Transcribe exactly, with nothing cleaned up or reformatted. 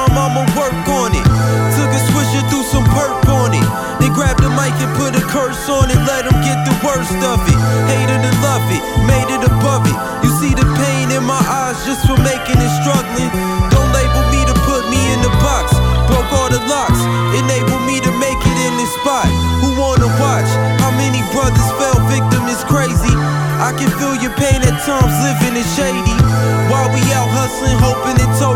time, I'ma work on it. Took a swisher, threw some perp on it. Then grabbed the mic and put a curse on it. Let them get the worst of it. Hated to love it, made it above it. You see the pain in my eyes just for making it struggling. Don't label me to put me in the box. Broke all the locks, enable me to make it in this spot. Who wanna watch? How many brothers fell victim is crazy. I can feel your pain at times, living is shady. While we out hustling, hoping it told